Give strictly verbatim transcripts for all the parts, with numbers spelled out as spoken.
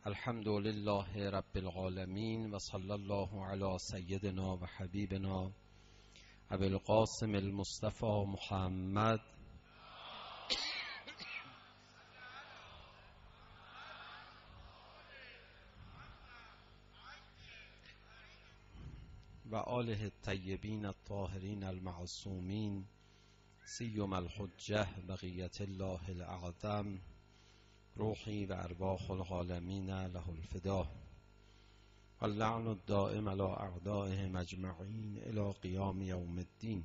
الحمد لله رب العالمین و صلی الله علی سیدنا و حبیبنا ابی القاسم المصطفى محمد و آله الطیبین الطاهرین المعصومین سیما الحجة بقیة الله الاعظم روحی و ارواح العالمین له الفدا واللعن الدائم علی اعدائهم اجمعین الی قیام یوم الدین.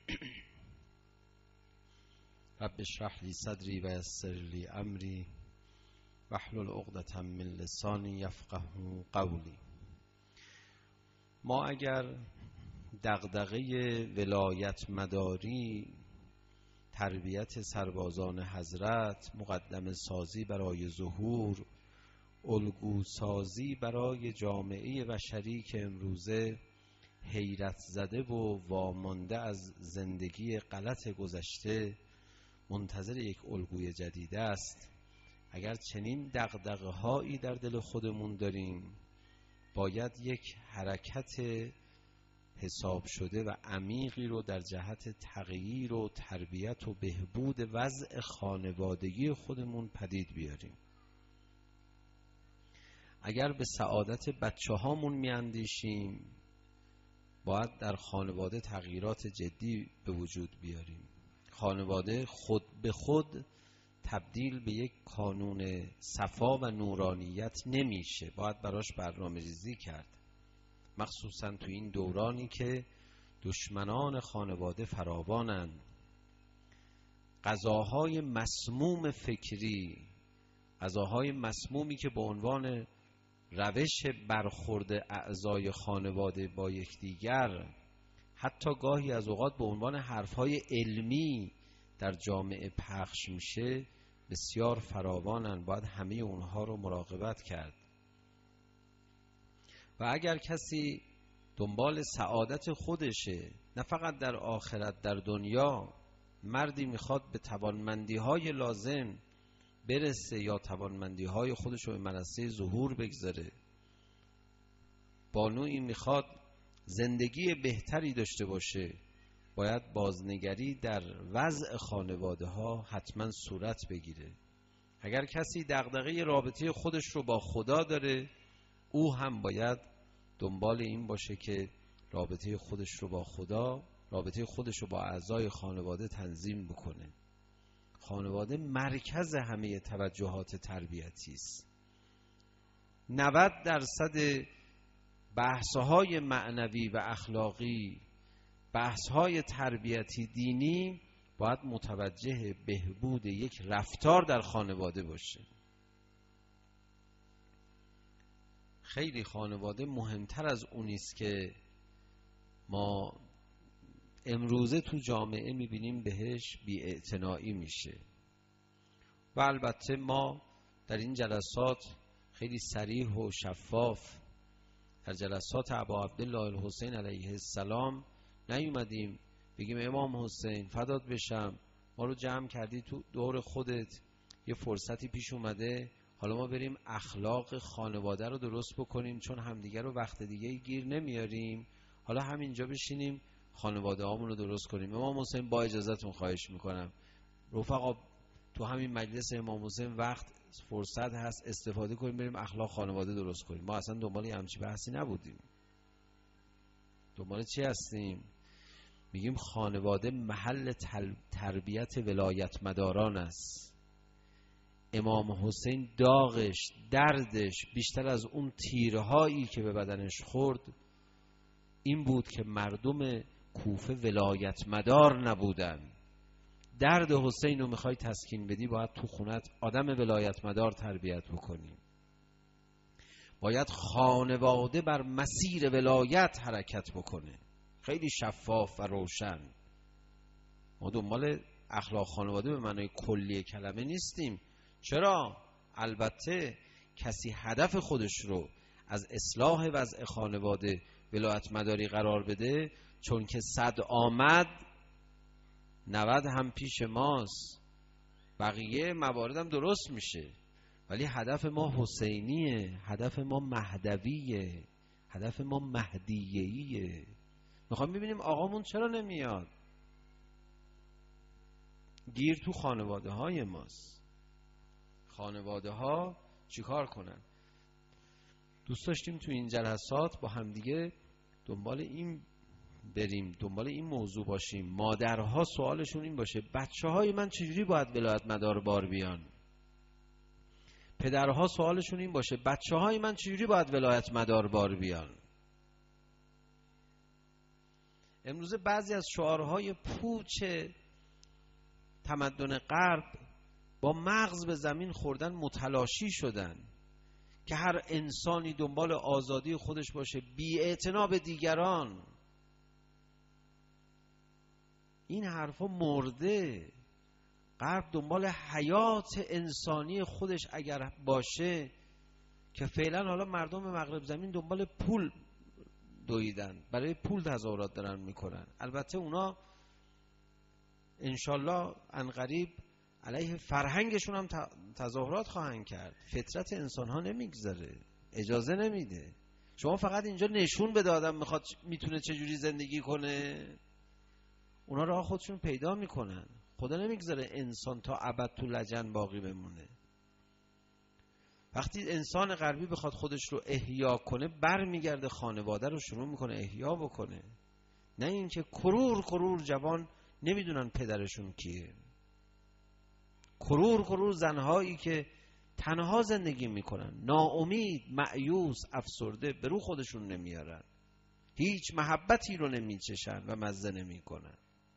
رب اشرح لی صدری و یسر لی امری واحلل عقدة من لسانی یفقهوا قولی. ما اگر دغدغه ولایت مداری، تربیت سربازان حضرت، مقدم سازی برای ظهور، الگو سازی برای جامعه بشری که امروزه حیرت زده و وامانده از زندگی غلط گذشته منتظر یک الگوی جدید است، اگر چنین دغدغه هایی در دل خودمون داریم، باید یک حرکت حساب شده و عمیقی رو در جهت تغییر و تربیت و بهبود وضع خانوادگی خودمون پدید بیاریم. اگر به سعادت بچه هامون میاندیشیم، باید در خانواده تغییرات جدی به وجود بیاریم. خانواده خود به خود تبدیل به یک کانون صفا و نورانیت نمیشه، باید براش برنامه ریزی کرد، مخصوصا تو این دورانی که دشمنان خانواده فراوانند. غذاهای مسموم فکری، غذاهای مسمومی که به عنوان روش برخورد اعضای خانواده با یکدیگر، حتی گاهی از اوقات به عنوان حرفهای علمی در جامعه پخش میشه، بسیار فراوانند. باید همه اونها رو مراقبت کرد. و اگر کسی دنبال سعادت خودشه، نه فقط در آخرت، در دنیا، مردی میخواد به توانمندی های لازم برسه یا توانمندی های خودش رو به منصه ظهور بگذاره، بانویی میخواد زندگی بهتری داشته باشه، باید بازنگری در وضع خانواده ها حتما صورت بگیره. اگر کسی دغدغه رابطه خودش رو با خدا داره، او هم باید دنبال این باشه که رابطه خودش رو با خدا، رابطه خودش رو با اعضای خانواده تنظیم بکنه. خانواده مرکز همه توجهات تربیتی است. نود درصد بحث‌های معنوی و اخلاقی، بحث‌های تربیتی دینی باید متوجه بهبود یک رفتار در خانواده باشه. خیلی خانواده مهمتر از اونیست که ما امروزه تو جامعه میبینیم بهش بی‌اعتنایی میشه. و البته ما در این جلسات خیلی صریح و شفاف، در جلسات ابا عبدالله الحسین علیه السلام نیومدیم بگیم امام حسین فدات بشم، ما رو جمع کردی تو دور خودت، یه فرصتی پیش اومده، حالا ما بریم اخلاق خانواده رو درست بکنیم، چون همدیگه رو وقت دیگه گیر نمیاریم، حالا همینجا بشینیم خانواده هامون رو درست کنیم. امام حسین با اجازتون خواهش میکنم رفقا، تو همین مجلس امام حسین وقت فرصت هست، استفاده کنیم بریم اخلاق خانواده درست کنیم. ما اصلا دنبال همچی بحثی نبودیم. دنبال چی هستیم؟ میگیم خانواده محل تربیت ولایت مداران است. امام حسین داغش، دردش بیشتر از اون تیرهایی که به بدنش خورد این بود که مردم کوفه ولایت مدار نبودن. درد حسین رو میخوای تسکین بدی، باید تو خونت آدم ولایت مدار تربیت بکنی. باید خانواده بر مسیر ولایت حرکت بکنه، خیلی شفاف و روشن. ما دنبال اخلاق خانواده به معنای کلی کلمه نیستیم. چرا؟ البته کسی هدف خودش رو از اصلاح وضع خانواده ولایت مداری قرار بده، چون که صد آمد نود هم پیش ماست، بقیه مواردم درست میشه. ولی هدف ما حسینیه، هدف ما مهدویه، هدف ما مهدیه‌ایه. میخوام ببینیم آقامون چرا نمیاد. گیر تو خانواده های ماست. خانواده ها چیکار کنن؟ دوست داشتیم تو این جلسات با همدیگه دنبال این بریم، دنبال این موضوع باشیم. مادرها سوالشون این باشه بچه های من چجوری باید ولایت مدار بار بیان؟ پدرها سوالشون این باشه بچه های من چجوری باید ولایت مدار بار بیان؟ امروز بعضی از شعارهای پوچ تمدن غرب با مغز به زمین خوردن متلاشی شدن که هر انسانی دنبال آزادی خودش باشه، بی‌اعتنا به دیگران. این حرفا مرده. غرب دنبال حیات انسانی خودش اگر باشه، که فعلا حالا مردم مغرب زمین دنبال پول دویدن، برای پول تظاهرات دارن میکنن. البته اونا انشالله عنقریب علیه فرهنگشون هم تظاهرات خواهند کرد. فطرت انسان ها نمیگذاره، اجازه نمیده. شما فقط اینجا نشون بده آدم میخواد میتونه چجوری زندگی کنه، اونا راه خودشون پیدا میکنن. خدا نمیگذاره انسان تا ابد تو لجن باقی بمونه. وقتی انسان غربی بخواد خودش رو احیا کنه، بر میگرده خانواده رو شروع میکنه احیا بکنه. نه اینکه کرور کرور جوان نمیدونن پدرشون کیه، کرور کرور زنهایی که تنها زندگی میکنن، ناامید، مایوس، افسرده، به رو خودشون نمیارن، هیچ محبتی رو نمیچشن و مزه نمیکنن.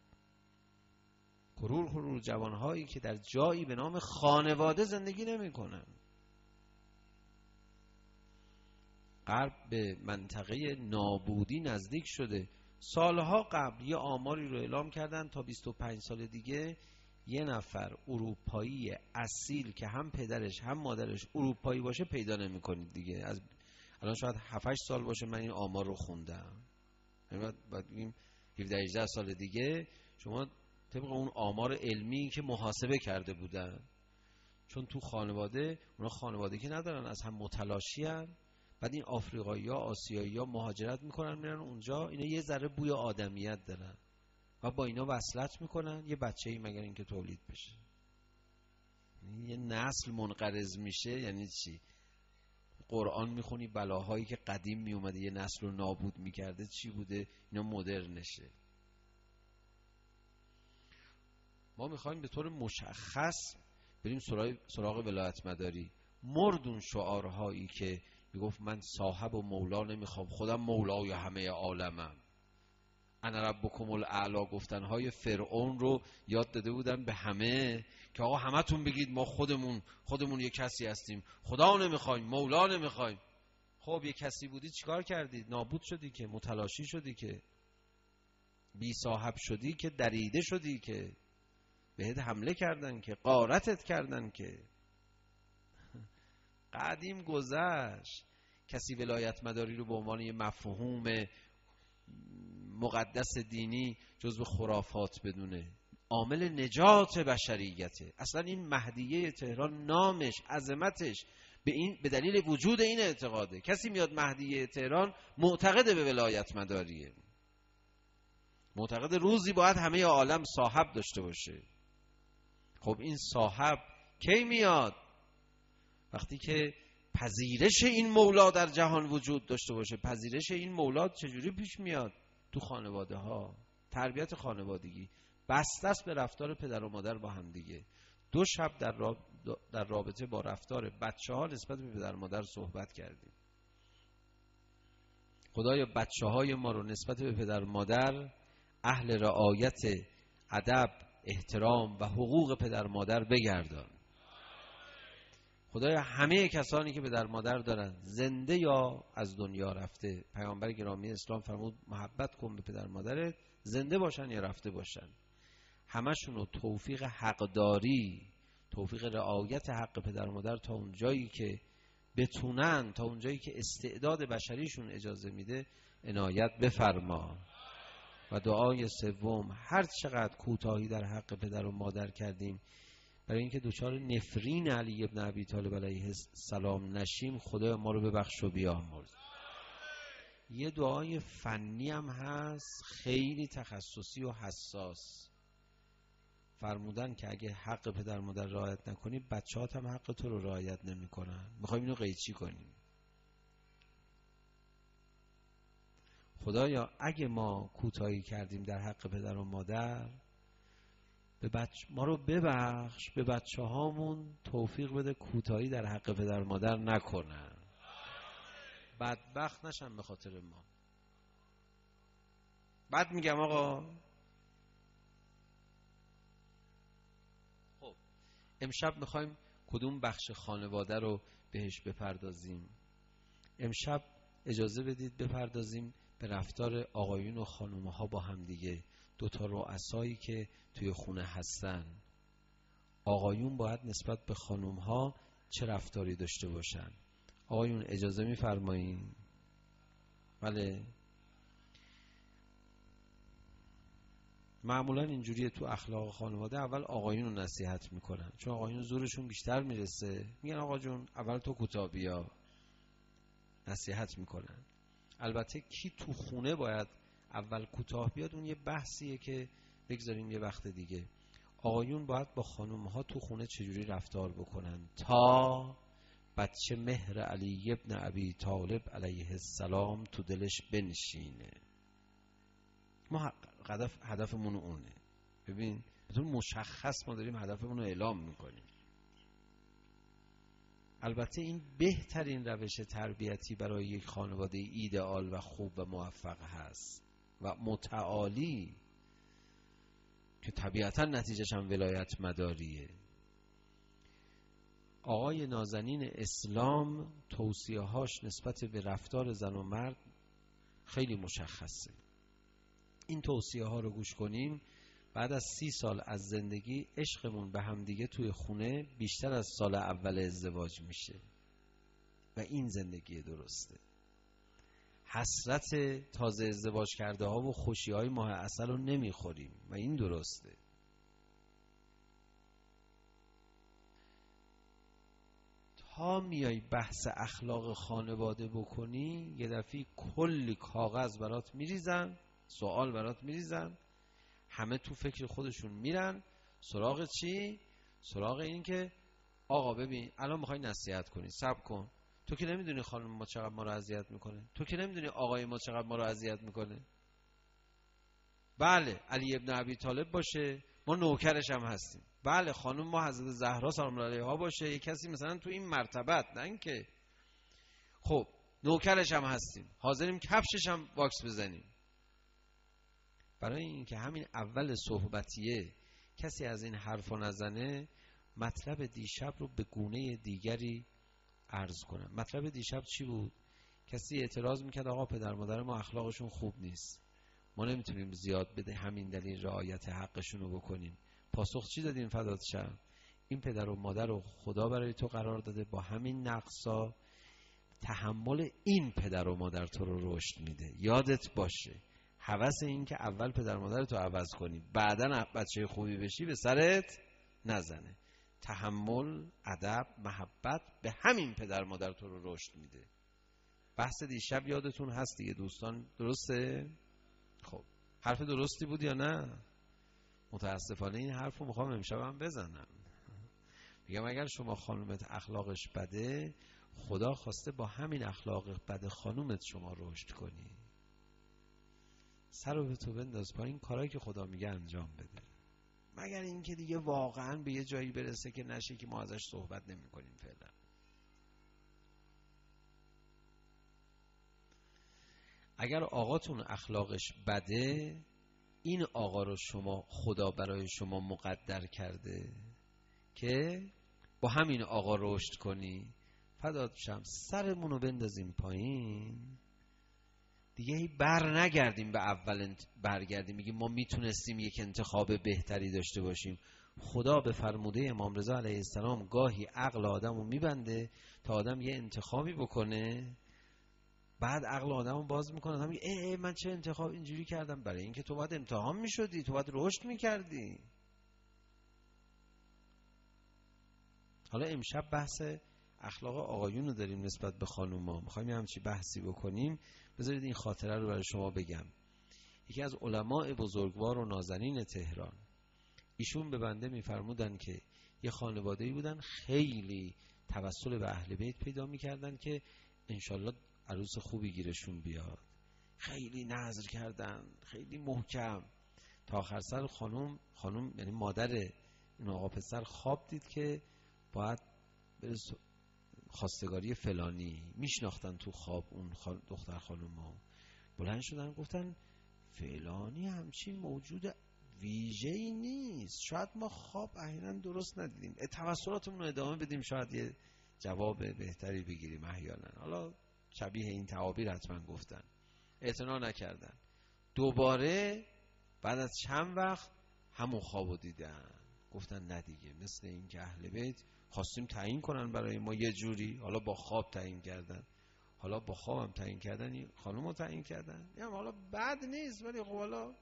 کرور کرور جوانهایی که در جایی به نام خانواده زندگی نمیکنن. غرب به منطقه نابودی نزدیک شده. سالها قبل یه آماری رو اعلام کردن تا بیست و پنج سال دیگه یه نفر اروپایی اصیل که هم پدرش هم مادرش اروپایی باشه پیدا نمی کنید دیگه. از الان شاید هفت هشت سال باشه من این آمار رو خوندم. بعد بگیم هفده هجده سال دیگه شما طبق اون آمار علمی که محاسبه کرده بودن، چون تو خانواده اونا خانواده که ندارن، از هم متلاشی هن. بعد این آفریقایی ها، آسیایی ها مهاجرت میکنن میرن اونجا، اینا یه ذره بوی آدمیت دارن و با اینا وصلت میکنن، یه بچه‌ای مگر اینکه تولید بشه. یه نسل منقرض میشه. یعنی چی؟ قرآن میخونی بلاهایی که قدیم میومده یه نسل رو نابود میکرده چی بوده؟ اینا مدرنشه. ما میخوایم به طور مشخص بریم سراغ, سراغ ولایت مداری. مردون شعارهایی که میگفت من صاحب و مولا نمیخوام، خودم مولای همه عالمم، انا ربکم الاعلی، گفتنهای فرعون رو یاد داده بودن به همه که آقا همتون بگید ما خودمون خودمون یه کسی هستیم، خدا نمیخوایم، مولا نمیخوایم. خب یه کسی بودی چیکار کردی؟ نابود شدی که، متلاشی شدی که، بی صاحب شدی که، دریده شدی که، بهت حمله کردن که، غارتت کردن که. قدیم گذشت. کسی ولایت مداری رو به عنوان یه مفهوم مقدس دینی جزو خرافات بدونه. عامل نجات بشریته. اصلا این مهدیه تهران نامش، عظمتش به این به دلیل وجود این اعتقاده. کسی میاد مهدیه تهران معتقد به ولایت مداریه، معتقد روزی باید همه عالم صاحب داشته باشه. خب این صاحب کی میاد؟ وقتی که پذیرش این مولا در جهان وجود داشته باشه. پذیرش این مولا چجوری پیش میاد؟ تو خانواده ها، تربیت خانوادگی، بسته است به رفتار پدر و مادر با هم دیگه. دو شب در, راب... در رابطه با رفتار بچه ها نسبت به پدر و مادر صحبت کردیم. خدایا بچه های ما رو نسبت به پدر و مادر اهل رعایت ادب، احترام و حقوق پدر و مادر بگردان. خدایا همه کسانی که پدر مادر دارن، زنده یا از دنیا رفته، پیامبر گرامی اسلام فرمود محبت کن به پدر مادرت، زنده باشن یا رفته باشن، همشون رو توفیق حقداری، توفیق رعایت حق پدر مادر تا اون جایی که بتونن، تا اون جایی که استعداد بشریشون اجازه میده عنایت بفرما. و دعای سوم، هر چقدر کوتاهی در حق پدر و مادر کردیم برای اینکه دوچار نفرین علی ابن ابی طالب علیه السلام نشیم، خدا ما رو ببخش و بیامرز. یه دعای فنی هم هست، خیلی تخصصی و حساس. فرمودن که اگه حق پدر مادر رعایت نکنی، بچه‌هات هم حق تو رو رعایت نمی‌کنن. می‌خوایم اینو قیچی کنیم. خدایا اگه ما کوتاهی کردیم در حق پدر و مادر، به بچ... ما رو ببخش، به بچه هامون توفیق بده کوتاهی در حق پدر و مادر نکنن، بدبخت نشن به خاطر ما. بعد میگم آقا خب امشب میخوایم کدوم بخش خانواده رو بهش بپردازیم؟ امشب اجازه بدید بپردازیم به رفتار آقایون و خانومها با هم دیگه. دوتا رؤسایی که توی خونه هستن، آقایون باید نسبت به خانومها چه رفتاری داشته باشن؟ آقایون اجازه میفرمایین؟ بله. معمولا اینجوریه تو اخلاق خانواده، اول آقایون رو نصیحت میکنن، چون آقایون زورشون بیشتر میرسه، میگن آقا جون اول تو کوتاه بیا، نصیحت میکنن. البته کی تو خونه باید اول کوتاه بیاد اون یه بحثیه که بگذاریم یه وقت دیگه. آقایون باید با خانومها تو خونه چجوری رفتار بکنن تا بچه مهر علی ابن ابی طالب علیه السلام تو دلش بنشینه. ما هدف هدفمون اونه. ببین بطور مشخص ما داریم هدفمون رو اعلام میکنیم. البته این بهترین روش تربیتی برای یک خانواده ایدئال و خوب و موفق هست و متعالی که طبیعتا نتیجهش هم ولایت مداریه. آقای نازنین اسلام توصیه هاش نسبت به رفتار زن و مرد خیلی مشخصه. این توصیه ها رو گوش کنیم، بعد از سی سال از زندگی عشقمون به هم دیگه توی خونه بیشتر از سال اول ازدواج میشه و این زندگی درسته. حسرت تازه ازدواج کرده ها و خوشی های ماه عسل رو نمیخوریم و این درسته. تا میای بحث اخلاق خانواده بکنی، یه دفعه کلی کاغذ برات میریزن، سوال برات میریزن، همه تو فکر خودشون میرن سراغ چی؟ سراغ این که آقا ببین الان میخوای نصیحت کنی، صبر کن، تو که نمیدونی خانم ما چقدر ما رو اذیت میکنه، تو که نمیدونی آقای ما چقدر ما رو اذیت میکنه. بله علی ابن ابی طالب باشه ما نوکرش هم هستیم، بله خانم ما حضرت زهرا سلام الله علیها باشه یه کسی مثلا تو این مرتبت، نه اینکه خب نوکرش هم هستیم، حاضریم کفشش هم واکس بزنیم. برای اینکه همین اول صحبتیه کسی از این حرفا نزنه، مطلب دیشب رو به گونه دیگری عرض کنم. مطلب دیشب چی بود؟ کسی اعتراض میکرد آقا پدر مادر ما اخلاقشون خوب نیست، ما نمیتونیم زیاد بده همین دلیل رعایت حقشون رو بکنیم. پاسخ چی دادیم فدات شم؟ این پدر و مادر رو خدا برای تو قرار داده، با همین نقصا تحمل این پدر و مادر تو رو رشد میده. یادت باشه هوس این که اول پدر مادر تو عوض کنی بعدن بچه خوبی بشی به سرت نزنه. تحمل، ادب، محبت به همین پدر مادر تو رو رشد میده. بحث دیشب یادتون هست دیگه دوستان، درسته؟ خب حرف درستی بود یا نه؟ متاسفانه این حرف رو میخوام امشب هم بزنم. میگم اگر شما خانومت اخلاقش بده، خدا خواسته با همین اخلاق بد خانومت شما رشد کنی. سر رو به تو بنداز پایین، کارهایی که خدا میگه انجام بده، مگر اینکه دیگه واقعا به یه جایی برسه که نشه که ما ازش صحبت نمی کنیم فعلا. اگر آقاتون اخلاقش بده، این آقا رو شما خدا برای شما مقدر کرده که با همین آقا رشد کنی. فدات شم، سرمون رو بندازیم پایین دیگه، هی بر نگردیم به اول برگردیم میگیم ما میتونستیم یک انتخاب بهتری داشته باشیم. خدا به فرموده امام رضا علیه السلام گاهی عقل آدم رو میبنده تا آدم یه انتخابی بکنه، بعد عقل آدم رو باز میکنه، آدم میگه ای ای من چه انتخاب اینجوری کردم. برای اینکه تو باید امتحان میشدی، تو باید رشد میکردی. حالا امشب بحث اخلاق آقایون رو داریم نسبت به خانوما، میخوایم یه همچی بحثی بکنیم. بذارید این خاطره رو برای شما بگم. یکی از علماء بزرگوار و نازنین تهران، ایشون به بنده میفرمودن که یه خانواده‌ای بودن خیلی توسل به اهل بیت پیدا میکردن که انشالله عروس خوبی گیرشون بیاد. خیلی نذر کردن، خیلی محکم، تا آخر سر خانم خانم یعنی مادر این آقا پسر خواب دید که باید بره خواستگاری فلانی. میشناختن تو خواب اون خان... دختر خانومو. بلند شدن گفتن فلانی همچین موجود ویژه‌ای نیست، شاید ما خواب احیانا درست ندیدیم، توسلاتمون رو ادامه بدیم شاید یه جواب بهتری بگیریم احیانا. حالا شبیه این تعابیر حتما گفتن، اعتنا نکردن. دوباره بعد از چند وقت همون خوابو دیدن، گفتن نه دیگه، مثل این که اهل بیت خواستیم تعیین کنن برای ما یه جوری، حالا با خواب تعیین کردن، حالا با خوابم تعیین کردن، خانومو تعیین کردن، یعنی حالا بد نیست ولی خب حالا.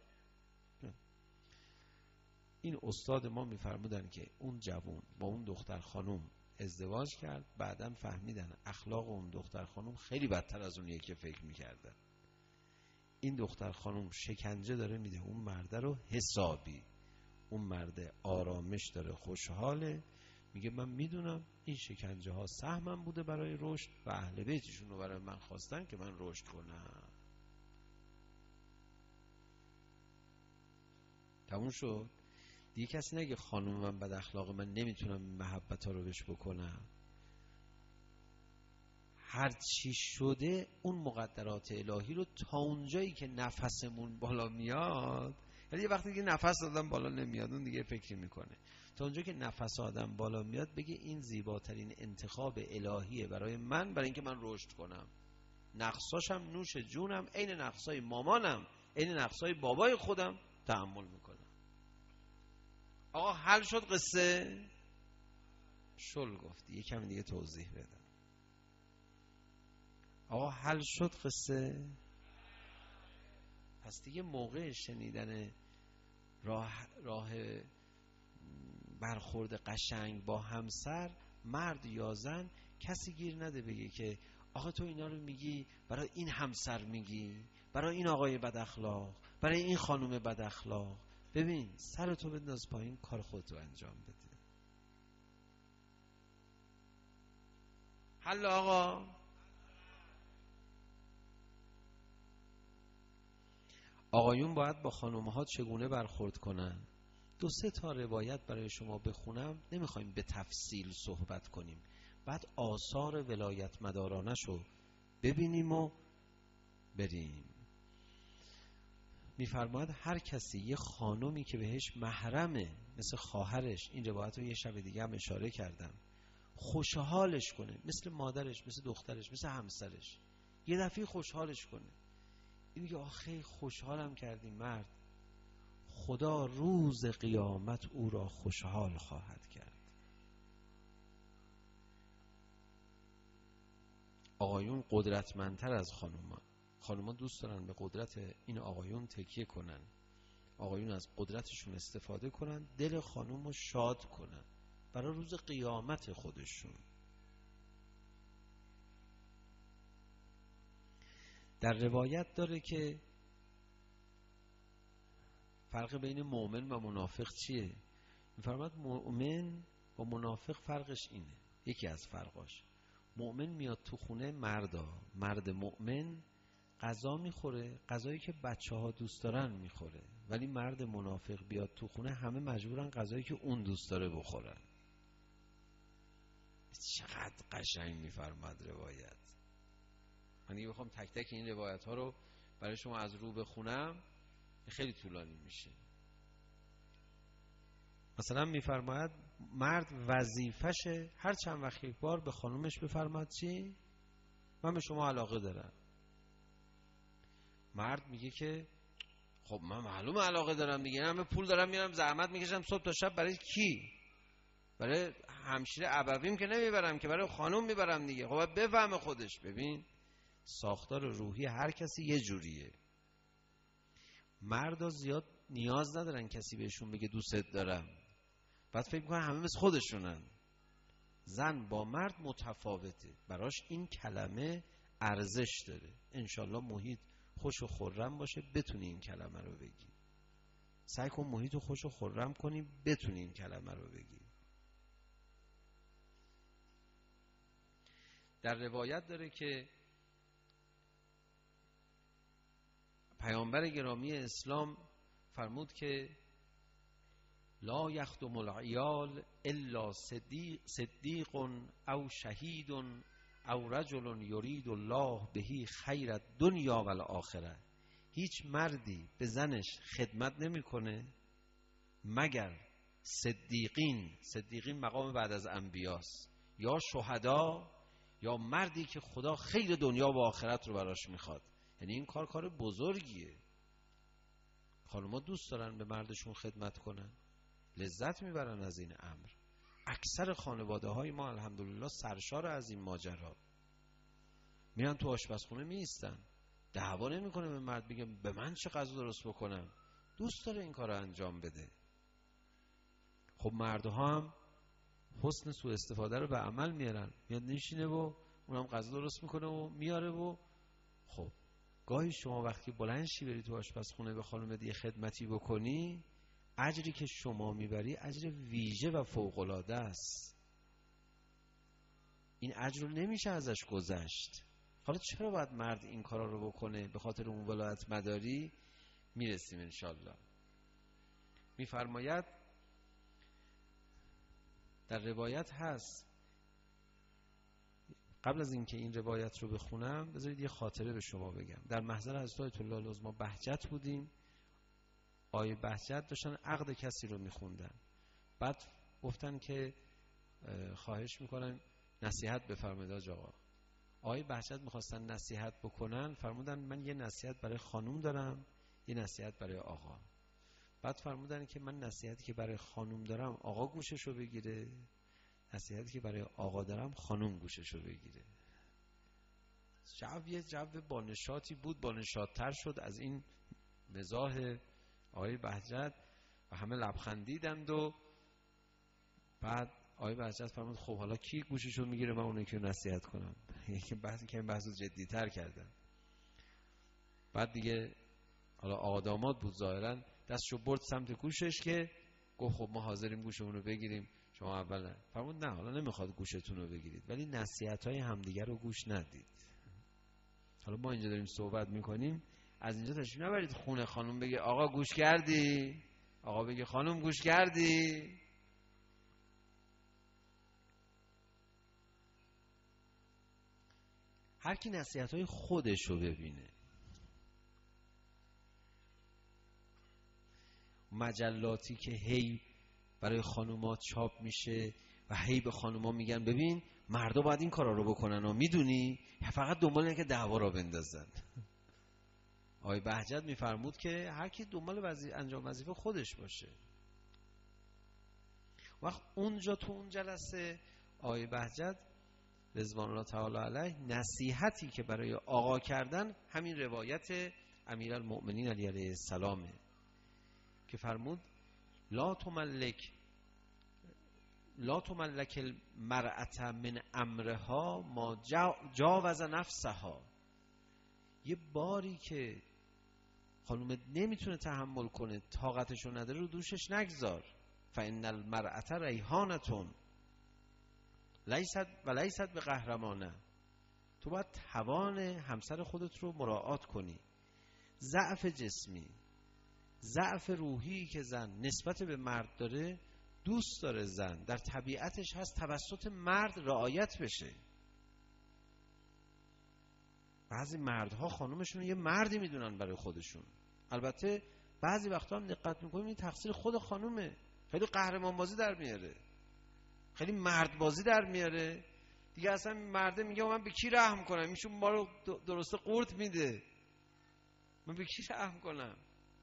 این استاد ما میفرمودن که اون جوان با اون دختر خانوم ازدواج کرد، بعداً فهمیدن اخلاق اون دختر خانوم خیلی بدتر از اونیه که فکر میکردن. این دختر خانوم شکنجه داره میده اون مرده رو حسابی، اون مرده آرامش داره، خوشحاله، میگه من میدونم این شکنجه ها سهمم بوده برای رشد و اهل بیتشون رو برای من خواستن که من رشد کنم. تموم شد. دیگه کسی نگه خانم من بد اخلاق، من نمیتونم محبت ها رو بهش بکنم. هر چی شده اون مقدرات الهی رو تا اونجایی که نفسمون بالا میاد، یعنی یه وقتی که نفس آدم بالا نمیاد اون دیگه فکر میکنه، تا اونجایی که نفس آدم بالا میاد بگه این زیباترین انتخاب الهیه برای من، برای اینکه من رشد کنم. نقصاشم نوش جونم، عین نقصای مامانم، عین نقصای بابای خودم تحمل میکنم. آقا حل شد قصه؟ شل گفتی، یکم دیگه توضیح بدم. آقا حل شد قصه؟ پس دیگه موقع شنیدن راه راه برخورد قشنگ با همسر، مرد یا زن، کسی گیر نده بگه که آقا تو اینا رو میگی برای این همسر میگی، برای این آقای بد اخلاق، برای این خانم بد اخلاق. ببین سرتو بنداز پایین، کار خودتو انجام بده. حل آقا. آقایون باید با خانم‌ها چگونه برخورد کنن؟ دو سه تا روایت برای شما بخونم، نمیخوایم به تفصیل صحبت کنیم، بعد آثار ولایت مدارانشو ببینیم و بریم. میفرماید هر کسی یه خانمی که بهش محرمه، مثل خواهرش، این روایت رو یه شب دیگه هم اشاره کردم، خوشحالش کنه، مثل مادرش، مثل دخترش، مثل همسرش، یه دفعه خوشحالش کنه. این میگه آخه خوشحالم کردی مرد، خدا روز قیامت او را خوشحال خواهد کرد. آقایون قدرتمندتر از خانوما. خانوما دوست دارن به قدرت این آقایون تکیه کنن، آقایون از قدرتشون استفاده کنن، دل خانوم رو شاد کنن برای روز قیامت خودشون. در روایت داره که فرق بین مؤمن و منافق چیه؟ میفرماد مؤمن و منافق فرقش اینه، یکی از فرقاش، مؤمن میاد تو خونه مردا، مرد مؤمن غذا میخوره، غذایی که بچه ها دوست دارن میخوره، ولی مرد منافق بیاد تو خونه همه مجبورن غذایی که اون دوست داره بخورن. چقدر قشنگ میفرماد روایت. من اگه بخوام تک تک این روایت ها رو برای شما از رو بخونم خیلی طولانی میشه. مثلا میفرماید مرد وظیفشه هر چند وقت یک بار به خانومش بفرماد چی؟ من به شما علاقه دارم. مرد میگه که خب من معلومه علاقه دارم دیگه، همه پول دارم میارم زحمت میکشم صبح تا شب، برای کی؟ برای همشیره ابویم که نمیبرم که، برای خانوم میبرم دیگه. خب بفهمه خودش. ببین ساختار روحی هر کسی یه جوریه. مردا زیاد نیاز ندارن کسی بهشون بگه دوست دارم، بعد فکر میکنن همه مثل خودشونن. زن با مرد متفاوته، براش این کلمه ارزش داره. انشالله محیط خوش و خرم باشه بتونی این کلمه رو بگی. سعی کن محیط رو خوش و خرم کنی بتونی این کلمه رو بگی. در روایت داره که پیامبر گرامی اسلام فرمود که لا یخدم العیال الا صدیق صدیق او شهید او رجل یرید الله بهی خیر الدنیا و الاخره. هیچ مردی به زنش خدمت نمیکنه مگر صدیقین، صدیقین مقام بعد از انبیاست، یا شهدا، یا مردی که خدا خیر دنیا و آخرت رو براش میخواد. یعنی این کار کار بزرگیه. خانوما دوست دارن به مردشون خدمت کنن، لذت میبرن از این امر. اکثر خانواده های ما الحمدلله سرشار از این ماجرا. میرن تو آشپزخونه میایستن، دعوا نمیکنه به مرد بگه به من چه غذا درست بکنم، دوست داره این کار رو انجام بده. خب مردها هم حسن سوء استفاده رو به عمل میارن، میاد نشینه و اونم غذا درست میکنه و میاره. و خب گاهی شما وقتی بلند شی بری تو آشپزخونه به خانم دیگه خدمتی بکنی، اجری که شما میبری اجر ویژه و فوق‌العاده است. این اجر رو نمیشه ازش گذشت. حالا چرا باید مرد این کارا رو بکنه؟ به خاطر اون ولایت مداری. میرسیم انشالله. میفرماید در روایت هست، قبل از اینکه این روایت رو بخونم بذارید یه خاطره به شما بگم. در محضر حضرت آیت الله العظمی بهجت بودیم، آیه بهجت داشتن عقد کسی رو میخوندن. بعد گفتن که خواهش میکنن نصیحت بفرمایید حاج آقا. آیه بهجت میخواستن نصیحت بکنن، فرمودن من یه نصیحت برای خانوم دارم، یه نصیحت برای آقا. بعد فرمودن که من نصیحتی که برای خانوم دارم آقا گوششو بگیره، نصیحتی که برای آقا دارم خانوم گوششو بگیره. جو یه جو بانشاتی بود، بانشات‌تر شد از این مزاح آقای بهجت و همه لبخندیدند. و بعد آقای بهجت فرمود خب حالا کی گوششو میگیره من اونو که نصیحت کنم. یکی بحثی که این بحثو جدی‌تر کردن. بعد دیگه حالا آقا داماد بود ظاهرا، دستشو برد سمت گوشش که گفت خب ما حاضریم گوشمون رو بگیریم، شما اول نه. فرمود نه حالا نمیخواد گوشتون رو بگیرید ولی نصیحت‌های همدیگه رو گوش ندید. حالا ما اینجا داریم صحبت میکنیم، از اینجا تشریف نبرید خونه خانم بگه آقا گوش کردی، آقا بگه خانم گوش کردی. هر کی نصیحت‌های خودش رو ببینه. مجلاتی که هی برای خانوما چاپ میشه و هی به خانوما میگن ببین مردا باید این کارا رو بکنن و میدونی، فقط دنبال اینه که دعوا را بندازن. آقای بهجت میفرمود که هر کی دنبال وظیفه انجام وظیفه خودش باشه. وقت اونجا تو اون جلسه آقای بهجت رضوان الله تعالی علیه نصیحتی که برای آقا کردن همین روایت امیرالمؤمنین علی علیه السلامه که فرمود لا تملک لا تملک المرأة من امرها ما جاوز نفسها. یه باری که خانومت نمیتونه تحمل کنه، طاقتشو نداره، رو دوشش نگذار. فإن المرأة ریحانة لیست و لیست به قهرمانه. تو باید توان همسر خودت رو مراعات کنی. ضعف جسمی، ضعف روحی که زن نسبت به مرد داره، دوست داره زن در طبیعتش هست توسط مرد رعایت بشه. بعضی مردها خانومشون یه مردی میدونن برای خودشون. البته بعضی وقتا هم دقت میکنیم این تقصیر خود خانومه، خیلی قهرمان بازی در میاره، خیلی مرد بازی در میاره دیگه. اصلا مرده میگه من به کی رحم کنم، ایشون ما رو درسته قورت میده، من به کی رحم کنم.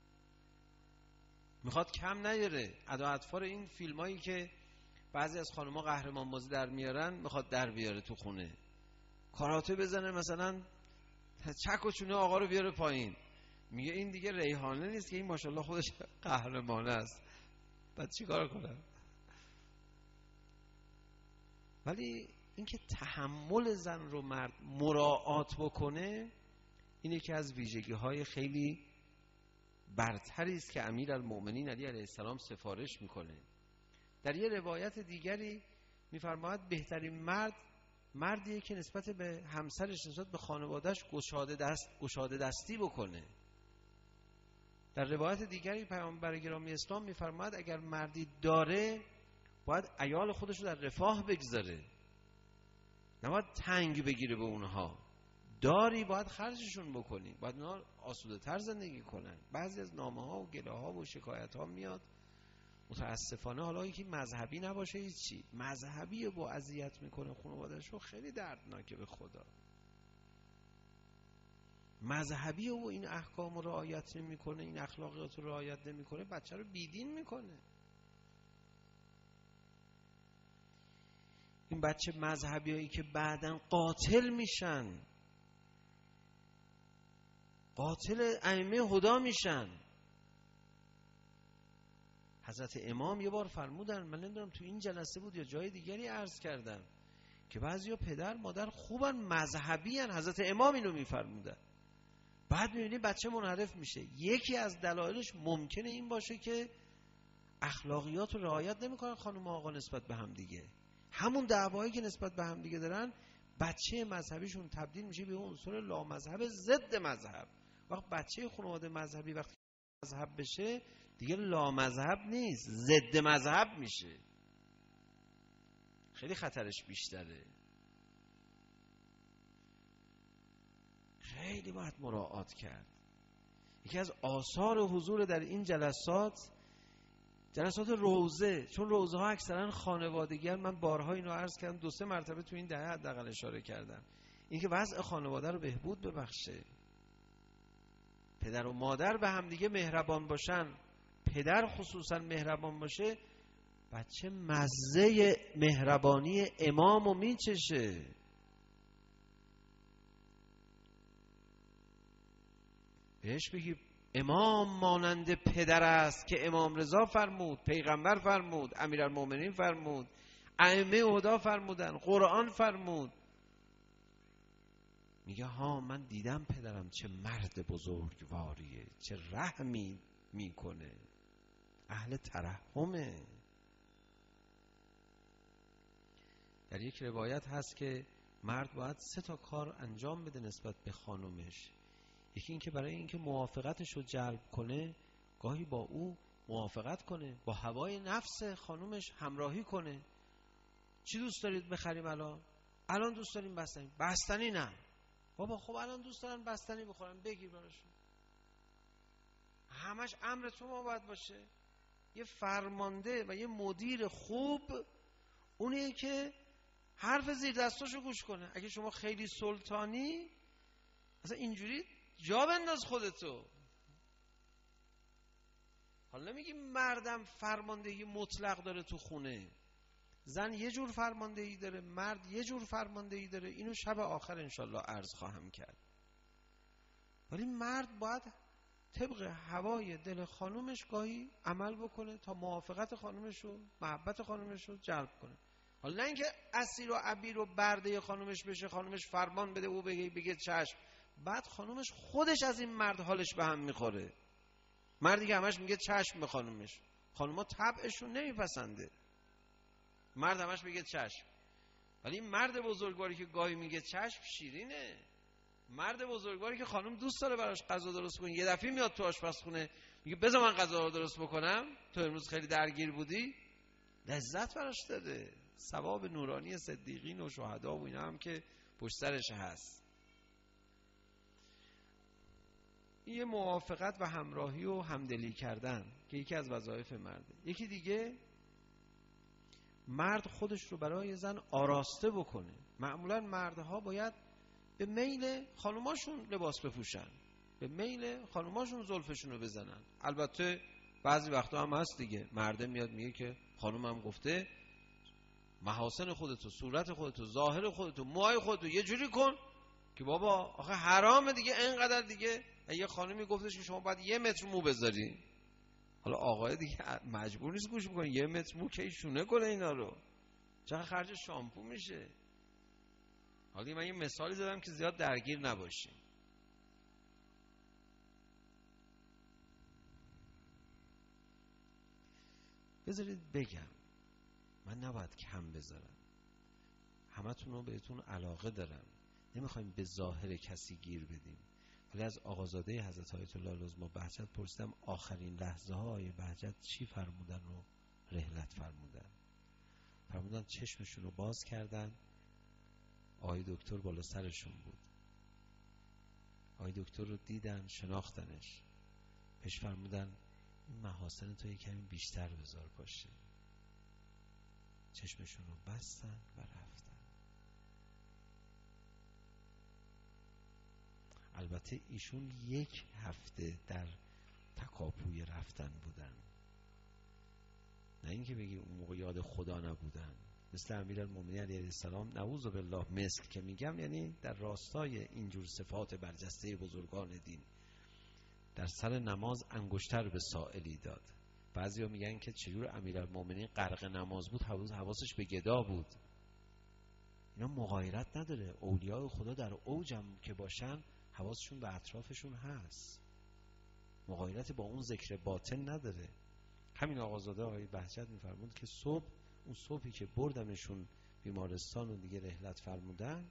میخواد کم نیاره. ادا اطفال این فیلم هایی که بعضی از خانوما قهرمان بازی در میارن میخواد در بیاره تو خونه، کاراته بزنه مثلا چک و چونه آقا رو بیاره پایین. میگه این دیگه ریحانه نیست که این ماشاءالله خودش قهرمانه است. بعد چی کار کنم؟ ولی اینکه تحمل زن رو مرد مراعات بکنه، این یکی از ویژگی های خیلی برتری است که امیرالمؤمنین علی علیه السلام سفارش میکنه. در یه روایت دیگری میفرماید بهترین مرد مردیه که نسبت به همسرش، نسبت به خانوادهش گشاده دست گشاده دستی بکنه. در روایت دیگری پیامبر گرامی اسلام میفرماید اگر مردی داره باید عیال خودش رو در رفاه بگذاره، نباید تنگ بگیره به اونها. داری باید خرجشون بکنی، باید اونا آسوده تر زندگی کنن. بعضی از نامه ها و گله ها و شکایت ها میاد متاسفانه، حالا یکی مذهبی نباشه هیچی، مذهبی با اذیت میکنه خانواده‌اش رو، خیلی دردناکه به خدا. مذهبی و این احکام رو رعایت نمیکنه، این اخلاقیات رو رعایت نمیکنه، بچه رو بیدین میکنه. این بچه مذهبی هایی که بعداً قاتل میشن، قاتل ائمه هدا میشن. حضرت امام یه بار فرمودن، من نمیدونم تو این جلسه بود یا جای دیگری عرض کردم، که بعضیا پدر مادر خوبن مذهبی هن. حضرت امام اینو میفرمودن. بعد میبینی بچه منحرف میشه. یکی از دلایلش ممکنه این باشه که اخلاقیات رو رعایت نمیکنن خانم و آقا نسبت به هم دیگه. همون دعوایی که نسبت به هم دیگه دارن، بچه مذهبیشون تبدیل میشه به اون عنصر لامذهب ضد مذهب. وقت بچه خانواده مذهبی وقتی مذهب بشه دیگه لامذهب نیست، ضد مذهب میشه. خیلی خطرش بیشتره. خیلی باید مراعات کرد. یکی از آثار حضور در این جلسات، جلسات روزه، چون روزه ها اکثرا خانوادگی، من بارها اینو عرض کردم، دو سه مرتبه تو این دهه حداقل اشاره کردم، اینکه وضع خانواده رو بهبود ببخشه. پدر و مادر به هم دیگه مهربان باشن، پدر خصوصا مهربان باشه، بچه مزه مهربانی امامو میچشه. بهش بگی امام مانند پدر است که امام رضا فرمود، پیغمبر فرمود، امیرالمؤمنین فرمود، ائمه هدا فرمودن، قرآن فرمود. میگه ها من دیدم پدرم چه مرد بزرگواریه، چه رحمی میکنه، اهل ترحمه. در یک روایت هست که مرد باید سه تا کار انجام بده نسبت به خانومش. یکی این که برای اینکه موافقتش رو جلب کنه گاهی با او موافقت کنه، با هوای نفس خانومش همراهی کنه. چی دوست دارید بخریم الان؟ الان دوست داریم بستنی. بستنی نه بابا، خب الان دوست دارن بستنی بخورن، بگیر براشون. همش امر تو ما باید باشه. یه فرمانده و یه مدیر خوب اونیه که حرف زیر دستاشو گوش کنه. اگه شما خیلی سلطانی، اصلا اینجوری جا بنداز خودتو. حالا نمیگی مردم فرماندهی مطلق داره تو خونه، زن یه جور فرماندهی داره، مرد یه جور فرماندهی داره. اینو شب آخر انشالله عرض خواهم کرد. ولی مرد باید طبق هوای دل خانومش گاهی عمل بکنه تا موافقت خانومش رو، محبت خانومش رو جلب کنه. حالا نه اینکه اسیر و عبیر و برده خانومش بشه، خانومش فرمان بده او بگه بگه چشم، بعد خانومش خودش از این مرد حالش به هم میخوره. مردی که همش میگه چشم به خانومش، خانوما طبعشون نمیپسنده مرد همش میگه چشم. ولی این مرد بزرگواری که گاهی میگه چشم شیرینه. مرد بزرگواری که خانم دوست داره براش غذا درست کنه، یه دفعه میاد تو آشپزخونه میگه بذار من غذا رو درست بکنم، تو امروز خیلی درگیر بودی، لذت براش داره. ثواب نورانی صدیقین و شهدا و اینا هم که پشت سرش هست. این موافقت و همراهی و همدلی کردن که یکی از وظایف مرده. یکی دیگه مرد خودش رو برای زن آراسته بکنه. معمولا مردها باید به میل خانوماشون لباس بپوشن، به میل خانوماشون زلفشون رو بزنن. البته بعضی وقتا هم هست دیگه، مرده میاد میگه که خانومم گفته محاسن خودتو، صورت خودتو، ظاهر خودتو، موهای خودتو یه جوری کن که بابا آخه حرامه دیگه اینقدر دیگه. یه خانمی گفتش که شما باید یه متر مو بذاری. حالا آقای دیگه مجبور نیست گوش بکنه، یه متر مو کی شونه کنه اینا رو. چقدر خرج شامپو میشه. حالا من یه مثالی زدم که زیاد درگیر نباشیم. بذارید بگم، من نباید کم بذارم، همتون رو بهتون علاقه دارم، نمیخوایم به ظاهر کسی گیر بدیم. ولی از آقازاده حضرت آیت الله العظمی بهجت پرسیدم آخرین لحظه ها آیه بهجت چی فرمودن و رحلت فرمودن؟ فرمودن چشمشون رو باز کردن، آقای دکتر بالا سرشون بود، آقای دکتر رو دیدن، شناختنش، پیش فرمودن این محاسن تو یک کمی بیشتر بذار باشه. چشمشون رو بستن و رفتن. البته ایشون یک هفته در تکاپوی رفتن بودن، نه اینکه بگی اون موقع یاد خدا نبودن. مثل امیرالمومنین علیه السلام، نعوذ بالله، مثل که میگم یعنی در راستای اینجور صفات برجسته بزرگان دین، در سر نماز انگشتر به سائلی داد. بعضیا میگن که چجور امیرالمومنین غرق نماز بود، حواسش به گدا بود. اینا مغایرت نداره، اولیاء خدا در اوجم که باشن حواسشون به اطرافشون هست، مغایرت با اون ذکر باطن نداره. همین آقازاده آقای بهجت میفرمود که صبح، اون صبحی که بردمشون بیمارستان و دیگه رحلت فرمودن،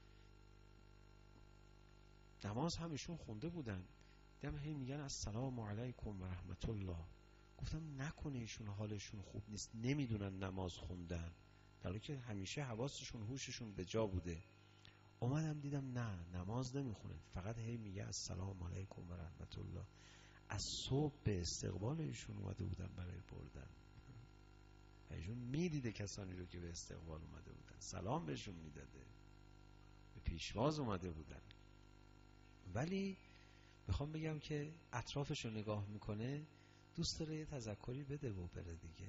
نماز همشون خونده بودن. دیدم هی میگن السلام علیکم و رحمت الله. گفتم نکنه ایشون حالشون خوب نیست، نمیدونن نماز خوندن، در حالی که همیشه حواسشون هوششون به جا بوده. اومدم دیدم نه، نماز نمیخونه، فقط هی میگه السلام علیکم و رحمت الله. از صبح به استقبال ایشون اومده بودن برای بردن. ایشون میدیده کسانی رو که به استقبال اومده بودن، سلام بهشون میداده، به پیشواز اومده بودن. ولی میخوام بگم که اطرافش رو نگاه میکنه، دوست داره یه تذکری بده و بره دیگه،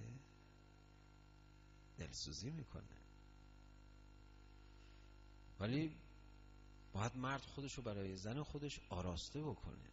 دلسوزی میکنه. ولی باید مرد خودش رو برای زن خودش آراسته بکنه.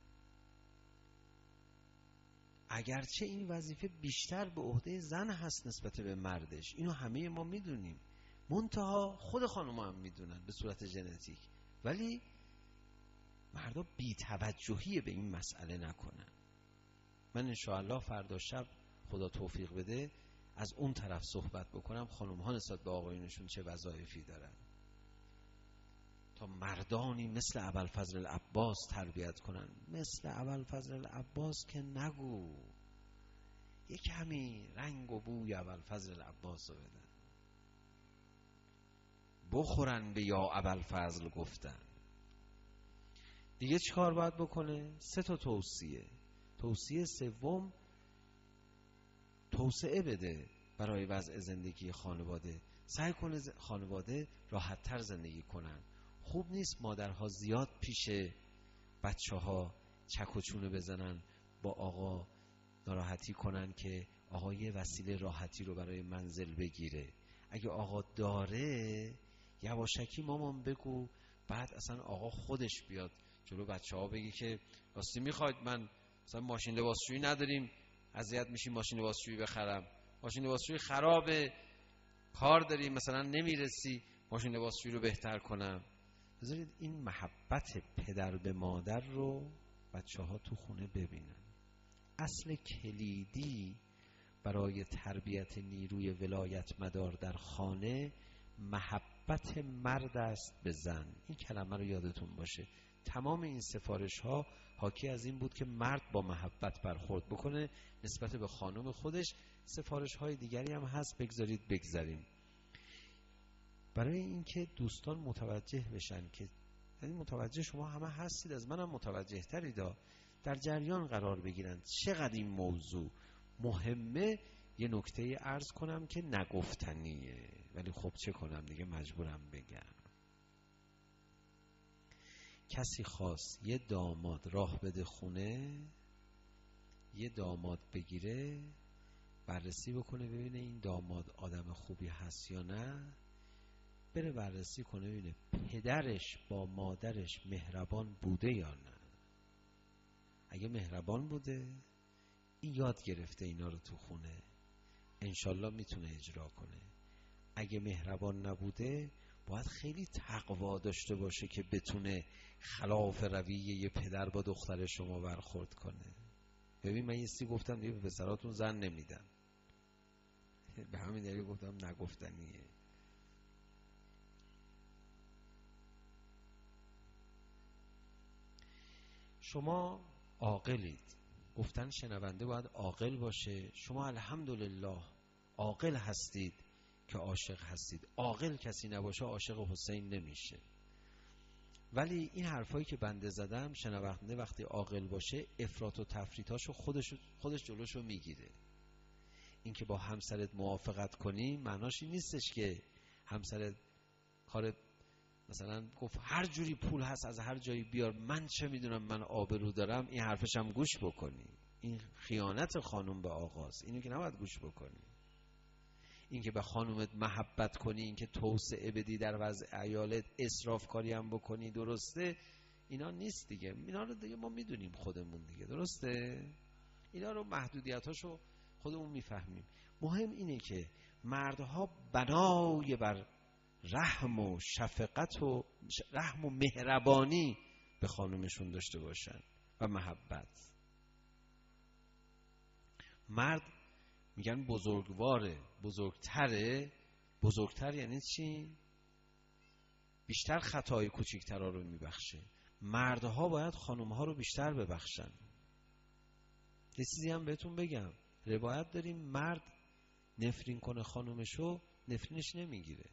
اگرچه این وظیفه بیشتر به عهده زن هست نسبت به مردش، اینو همه ما میدونیم، منتها خود خانم هم میدونن به صورت ژنتیک. ولی مردا بی توجهی به این مسئله نکنن. من انشاءالله فردا شب خدا توفیق بده از اون طرف صحبت بکنم، خانم ها نسبت به آقایونشون چه وظایفی دارن، تا مردانی مثل ابوالفضل العباس تربیت کنن. مثل ابوالفضل العباس که نگو، یک کمی رنگ و بوی ابوالفضل العباس رو بدن، بخورن به یا ابوالفضل گفتن. دیگه چی کار باید بکنه؟ سه تا توصیه. توصیه سوم، توسعه بده برای وضع زندگی خانواده. سعی کنه خانواده راحت تر زندگی کنن. خوب نیست مادرها زیاد پیش بچه ها چک و چونه بزنن، با آقا ناراحتی کنن که آقا یه وسیله راحتی رو برای منزل بگیره. اگه آقا داره یواشکی مامان بگو، بعد اصلا آقا خودش بیاد جلو بچه ها بگی که راستی میخواید من مثلا ماشین لباسشویی نداریم، اذیت میشیم ماشین لباسشویی بخرم، ماشین لباسشویی خرابه، کار داریم مثلا نمیرسی، ماشین لباسشویی رو بهتر کنم. بذارید این محبت پدر به مادر رو بچه ها تو خونه ببینن. اصل کلیدی برای تربیت نیروی ولایت مدار در خانه محبت مرد است به زن. این کلمه رو یادتون باشه. تمام این سفارش ها حاکی از این بود که مرد با محبت برخورد بکنه نسبت به خانم خودش. سفارش های دیگری هم هست، بگذارید بگذاریم. برای اینکه دوستان متوجه بشن که یعنی متوجه شما همه هستید، از منم متوجه ترید، در جریان قرار بگیرن چقدر این موضوع مهمه. یه نکته عرض کنم که نگفتنیه، ولی خب چه کنم دیگه، مجبورم بگم. کسی خواست یه داماد راه بده خونه، یه داماد بگیره، بررسی بکنه ببینه این داماد آدم خوبی هست یا نه، بره بررسی کنه ببینه پدرش با مادرش مهربان بوده یا نه. اگه مهربان بوده، این یاد گرفته اینا رو تو خونه، انشالله میتونه اجرا کنه. اگه مهربان نبوده باید خیلی تقوا داشته باشه که بتونه خلاف رویه یه پدر با دختر شما برخورد کنه. ببین من یه سی گفتم دیگه به پسراتون زن نمیدن، به همین دلیل گفتم نگفتنیه. شما عاقلید، گفتن شنونده باید عاقل باشه. شما الحمدلله عاقل هستید که عاشق هستید. عاقل کسی نباشه عاشق حسین نمیشه. ولی این حرفایی که بنده زدم، شنونده وقتی عاقل باشه افراط و تفریطاشو خودش خودش جلوشو میگیره. این که با همسرت موافقت کنی معناش این نیستش که همسرت کار مثلا گفت هر جوری پول هست از هر جایی بیار، من چه میدونم من آبرو دارم، این حرفش هم گوش بکنی. این خیانت خانم به آقاست، اینو که نباید گوش بکنی. این که به خانومت محبت کنی، این که توسعه بدی در وضع عیالت، اسراف کاری هم بکنی، درسته؟ اینا نیست دیگه. اینا رو دیگه ما میدونیم خودمون دیگه، درسته؟ اینا رو محدودیتاشو خودمون میفهمیم. مهم اینه که مردها بنای بر رحم و شفقت و رحم و مهربانی به خانومشون داشته باشن و محبت. مرد میگن بزرگواره، بزرگتره. بزرگتر یعنی چی؟ بیشتر خطای کوچیکترها رو میبخشه. مردها باید خانومها رو بیشتر ببخشن. یه چیزی هم بهتون بگم، روایت داریم مرد نفرین کنه خانومشو نفرینش نمیگیره.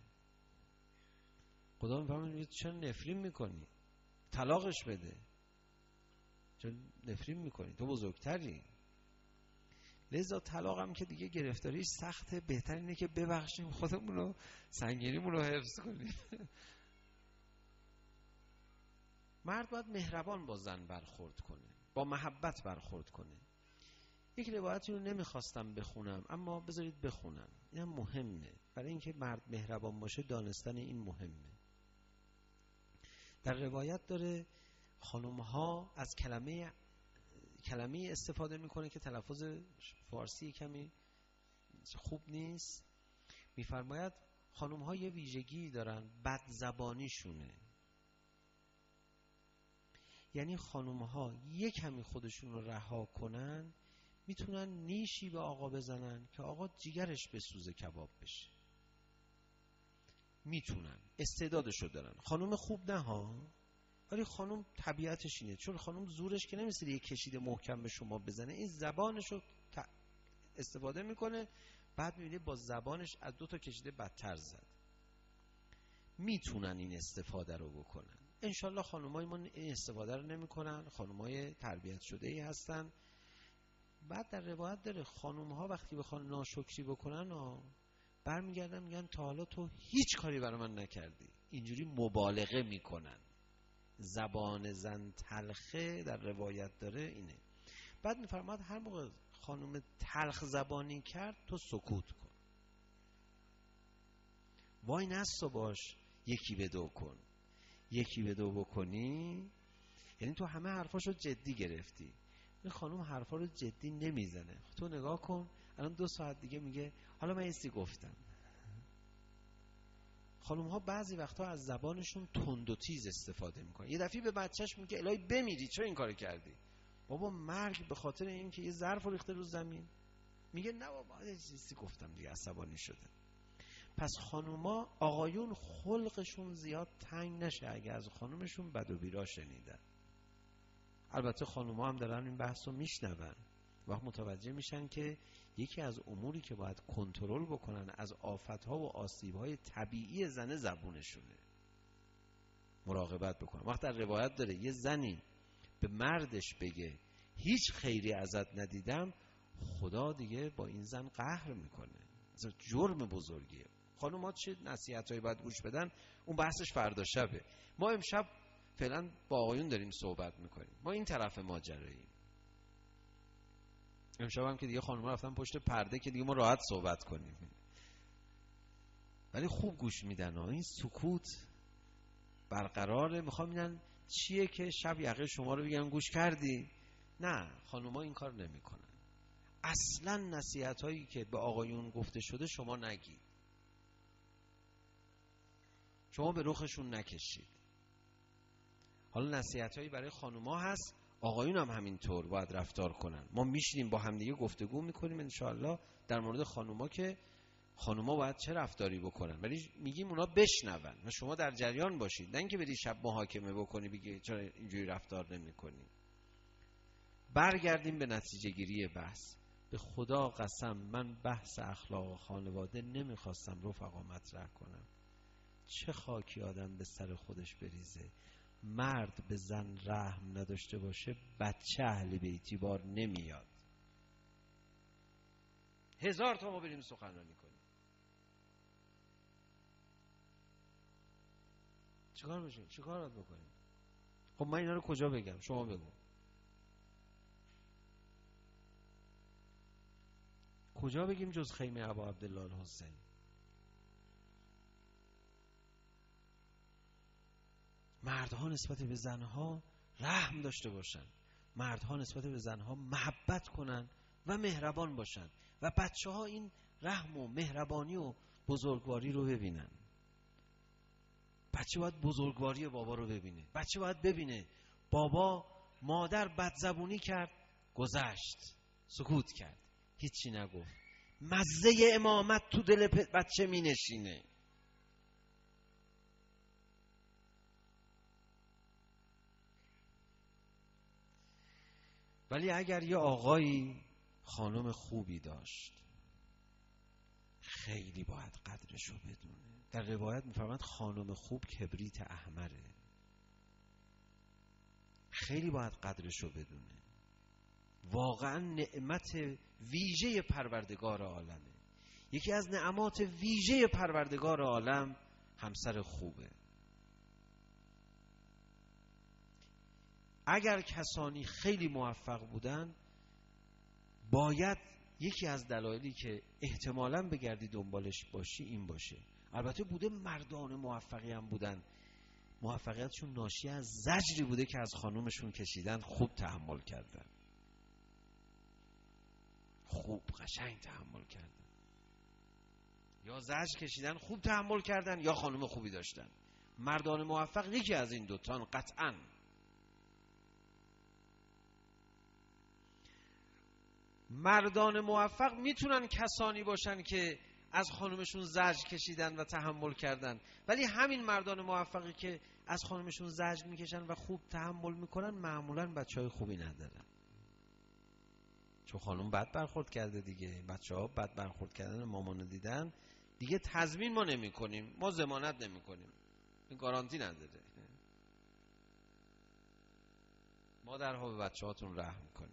خدا میفهمه چرا نفرین میکنی؟ طلاقش بده. چرا نفرین میکنی؟ تو بزرگتری. لذا طلاق هم که دیگه گرفتاریش سخته، بهتر اینه که ببخشیم، خودمون رو سنگینیمون رو حفظ کنیم. مرد باید مهربان با زن برخورد کنه، با محبت برخورد کنه. یک روایتی رو نمیخواستم بخونم اما بذارید بخونم، این هم مهمه. برای اینکه مرد مهربان باشه دانستن این مهمه. در روایت داره خانم‌ها از کلمه کلمه استفاده میکنه که تلفظ فارسی کمی خوب نیست. میفرماید خانم‌ها یه ویژگی دارن، بد زبانیشونه. یعنی خانم‌ها یک کمی خودشون رو رها کنن میتونن نیشی به آقا بزنن که آقا جیگرش بسوزه کباب بشه. میتونن، استعدادشو دارن. خانم خوب نه ها، ولی خانم طبیعتش اینه. چون خانم زورش که نمیشه یه کشیده محکم به شما بزنه، این زبانشو استفاده میکنه، بعد میبینه با زبانش از دو تا کشیده بدتر زد. میتونن این استفاده رو بکنن. انشالله خانمای ما این استفاده رو نمیکنن، خانمای تربیت شده ای هستن. بعد در روایت داره خانم‌ها وقتی بخوان ناشکری بکنن برمیگردن میگن تا حالا تو هیچ کاری برای من نکردی. اینجوری مبالغه میکنن. زبان زن تلخه در روایت داره اینه. بعد میفرماد هر موقع خانم تلخ زبانی کرد تو سکوت کن، وای نستا باش، یکی به دو کن. یکی به دو بکنی یعنی تو همه حرفاشو جدی گرفتی. این خانم حرفا رو جدی نمیزنه. تو نگاه کن الان دو ساعت دیگه میگه حالا من ایستی گفتم. خانم ها بعضی وقتا از زبانشون تند و تیز استفاده میکنن. یه دفعه به بچهش میگه الهی بمیری چرا این کارو کردی؟ بابا مرگ به خاطر این که یه ظرف ریخته رو زمین. میگه نه بابا ایستی گفتم دیگه، عصبانی شده. پس خانوما آقایون خلقشون زیاد تنگ نشه اگه از خانومشون بد و بیرا شنیدن. البته خانوما هم دارن این بحث رو میشنون، وقت متوجه میشن که یکی از اموری که باید کنترل بکنن از آفتها و آسیبهای طبیعی زن زبونشونه. مراقبت بکنن. وقت در روایت داره یه زنی به مردش بگه هیچ خیری ازت ندیدم، خدا دیگه با این زن قهر میکنه. مثلا جرم بزرگیه. خانوما چه نصیحتایی باید گوش بدن اون بحثش فردا شبه. ما امشب فعلا با آقایون داریم صحبت میکنیم، ما این طرف ماجراییم. امشب هم که دیگه خانوما رفتن پشت پرده که دیگه ما راحت صحبت کنیم، ولی خوب گوش میدن ها. این سکوت برقراره. میخوام میدن چیه که شب یقه شما رو بگن گوش کردی؟ نه، خانوما این کار نمی کنن. اصلا نصیحت هایی که به آقایون گفته شده شما نگید. شما به رخشون نکشید. حالا نصیحتایی برای خانوما هست، آقایون هم همینطور باید رفتار کنن. ما میشینیم با همدیگه گفتگو میکنیم انشاءالله در مورد خانوما که خانوما باید چه رفتاری بکنن، ولی میگیم اونا بشنون و شما در جریان باشید، نه اینکه بری شب محاکمه بکنی بگی چرا اینجوری رفتار نمیکنی. برگردیم به نتیجه گیری بحث. به خدا قسم من بحث اخلاق خانواده نمیخواستم رفقا مطرح کنم. چه خاکی آدم به سر خودش بریزه. مرد به زن رحم نداشته باشه بچه اهل بیتی بار نمیاد. هزار تا ما بریم سخنرانی کنیم. چیکار بشه؟ چیکار باید بکنیم؟ خب من اینا رو کجا بگم؟ شما بگو. کجا بگیم جز خیمه ابا عبدالله الحسین؟ مردها نسبت به زنها رحم داشته باشن، مردها نسبت به زنها محبت کنن و مهربان باشن و بچه ها این رحم و مهربانی و بزرگواری رو ببینن. بچه باید بزرگواری بابا رو ببینه. بچه باید ببینه بابا مادر بدزبونی کرد گذشت، سکوت کرد، هیچی نگفت، مزه امامت تو دل بچه می نشینه. ولی اگر یه آقایی خانم خوبی داشت خیلی باید قدرشو بدونه. در روایت میفرماید خانم خوب کبریت احمره. خیلی باید قدرشو بدونه. واقعا نعمت ویژه پروردگار عالمه. یکی از نعمات ویژه پروردگار عالم همسر خوبه. اگر کسانی خیلی موفق بودن باید یکی از دلایلی که احتمالاً بگردی دنبالش باشی این باشه. البته بوده مردان موفقی هم بودن، موفقیتشون ناشی از زجری بوده که از خانومشون کشیدن، خوب تحمل کردن، خوب قشنگ تحمل کردن، یا زجر کشیدن خوب تحمل کردن یا خانوم خوبی داشتن. مردان موفق یکی از این دوتان قطعاً. مردان موفق میتونن کسانی باشن که از خانومشون زجر کشیدن و تحمل کردن، ولی همین مردان موفقی که از خانومشون زجر میکشن و خوب تحمل میکنن معمولاً بچهای خوبی ندارن. چون خانوم بد برخورد کرده دیگه، بچه‌ها بد برخورد کردن مامانو دیدن دیگه، تضمین ما نمی کنیم، ما ضمانت نمی کنیم، این گارانتی نداره. مادرها به بچه‌هاتون رحم کنید.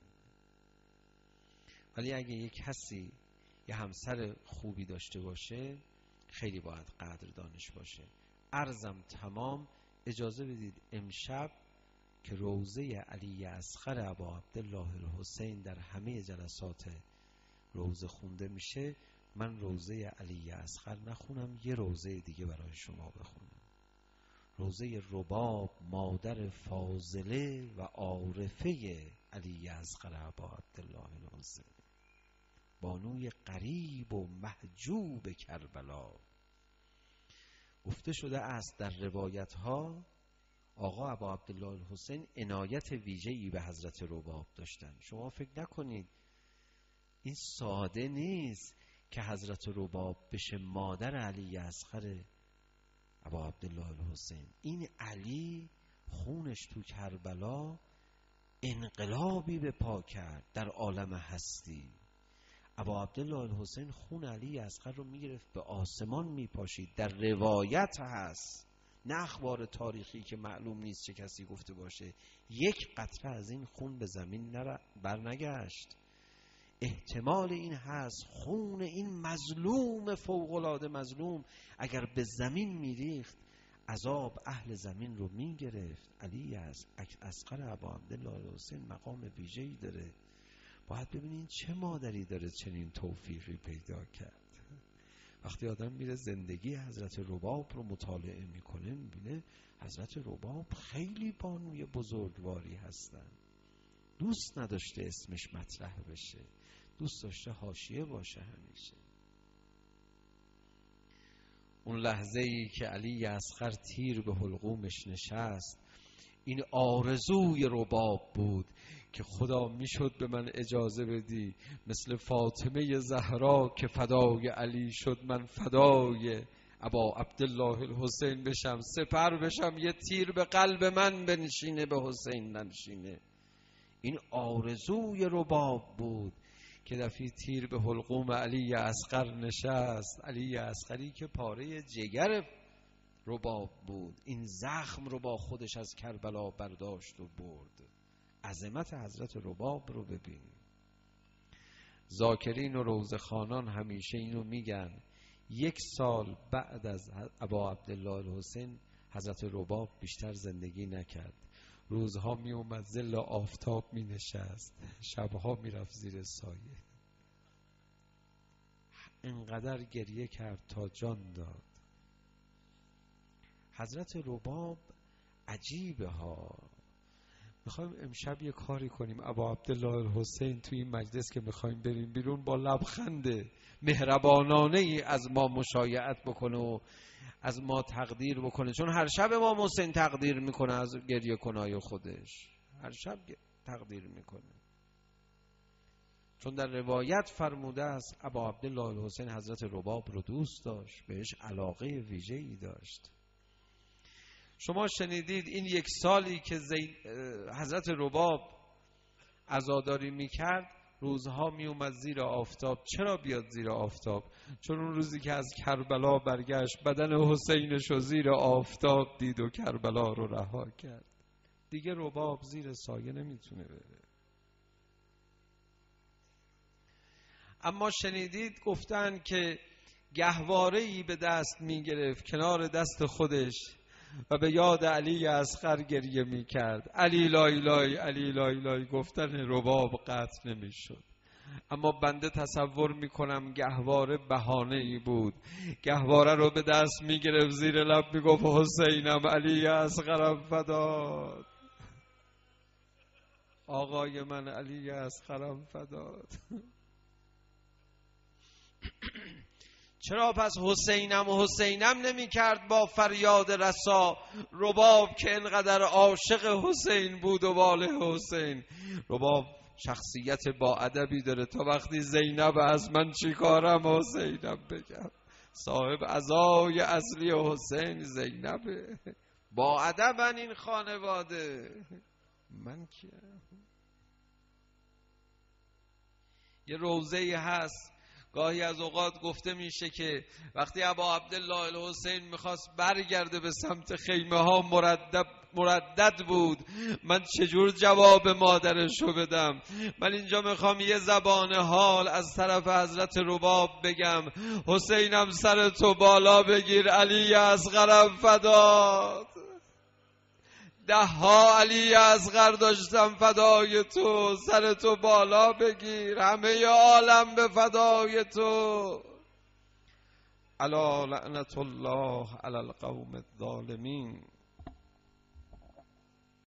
ولی اگه یک کسی یه همسر خوبی داشته باشه خیلی باید قدردانش باشه. عرضم تمام. اجازه بدید امشب که روضه علی اصغر ابا عبدالله الحسین در همه جلسات روضه خونده میشه، من روضه علی اصغر نخونم، یه روضه دیگه برای شما بخونم. روضه رباب مادر فاضله و عارفه علی اصغر ابا عبدالله الحسین، بانوی غریب و محجوب کربلا. گفته شده است در روایت ها آقا ابا عبدالله الحسین عنایت ویژه‌ای به حضرت رباب داشتن. شما فکر نکنید این ساده نیست که حضرت رباب بشه مادر علی اصغر ابا عبدالله الحسین. این علی خونش تو کربلا انقلابی به پا کرد در عالم هستی. ابا عبدالله الحسین خون علی اصغر رو میگرفت به آسمان میپاشید. در روایت هست، نه اخبار تاریخی که معلوم نیست چه کسی گفته باشه، یک قطره از این خون به زمین نر... بر نگشت. احتمال این هست خون این مظلوم فوق‌العاده مظلوم اگر به زمین میریخت عذاب اهل زمین رو میگرفت. علی اصغر ابا عبدالله الحسین مقام ویژه‌ای داره. باید ببینین چه مادری داره چنین توفیقی پیدا کرد. وقتی آدم میره زندگی حضرت رباب رو مطالعه میکنه میبینه حضرت رباب خیلی بانوی بزرگواری هستن. دوست نداشته اسمش مطرح بشه، دوست داشته حاشیه باشه همیشه. اون لحظه ای که علی اصغر تیر به حلقومش نشست، این آرزوی رباب بود که خدا میشد به من اجازه بدی مثل فاطمه زهرا که فدای علی شد، من فدای ابا عبدالله الحسین بشم، سپر بشم، یه تیر به قلب من بنشینه به حسین ننشینه. این آرزوی رباب بود که دفعه تیر به حلقوم علی اصغر نشست، علی اصغری که پاره جگر رباب بود، این زخم رو با خودش از کربلا برداشت و برد. عظمت حضرت رباب رو ببین. ذاکرین و روضه‌خوانان همیشه اینو میگن، یک سال بعد از ابا عبدالله الحسین حضرت رباب بیشتر زندگی نکرد. روزها می اومد ظل آفتاب می نشست، شبها می رفت زیر سایه. انقدر گریه کرد تا جان داد. حضرت رباب عجیبه ها. میخوایم امشب یه کاری کنیم، ابا عبدالله الحسین توی این مجلس که میخوایم بریم بیرون با لبخند مهربانانه ای از ما مشایعت بکنه و از ما تقدیر بکنه، چون هر شب امام حسین تقدیر میکنه از گریه کنای خودش، هر شب تقدیر میکنه. چون در روایت فرموده است ابا عبدالله الحسین حضرت رباب رو دوست داشت، بهش علاقه ویژه‌ای داشت. شما شنیدید این یک سالی که زین... حضرت رباب عزاداری میکرد، روزها میومد زیر آفتاب. چرا بیاد زیر آفتاب؟ چون اون روزی که از کربلا برگشت بدن حسینش رو زیر آفتاب دید و کربلا رو رها کرد. دیگه رباب زیر سایه نمیتونه بره. اما شنیدید گفتن که گهواره‌ای به دست میگرفت کنار دست خودش و به یاد علی اصغر گریه می کرد. علی لای لای، علی لای لای گفتن رباب قطع نمی شد. اما بنده تصور می کنم گهواره بهانه ای بود. گهواره رو به دست می گرفت، زیر لب می گفت حسینم، علی اصغرم فداد، آقای من علی اصغرم فداد. چرا پس حسینم و حسینم نمی کرد با فریاد رسا رباب که انقدر عاشق حسین بود و واله حسین؟ رباب شخصیت با ادبی داره، تا وقتی زینب از من چی کارم حسینم بگم، صاحب عزای اصلی حسین زینبه. با ادبن این خانواده. من کیم؟ یه روضه‌ای هست گاهی از اوقات گفته میشه که وقتی ابا عبدالله الحسین میخواست برگرده به سمت خیمه ها مردد مردد بود. من چجور جواب مادرشو بدم؟ من اینجا میخوام یه زبان حال از طرف حضرت رباب بگم. حسینم سر تو بالا بگیر، علی اصغرم فداد. ده ها علی اصغر داشتم فدای تو، سر تو بالا بگیر، همه عالم به فدای تو. الا لعنت الله علی القوم الظالمین.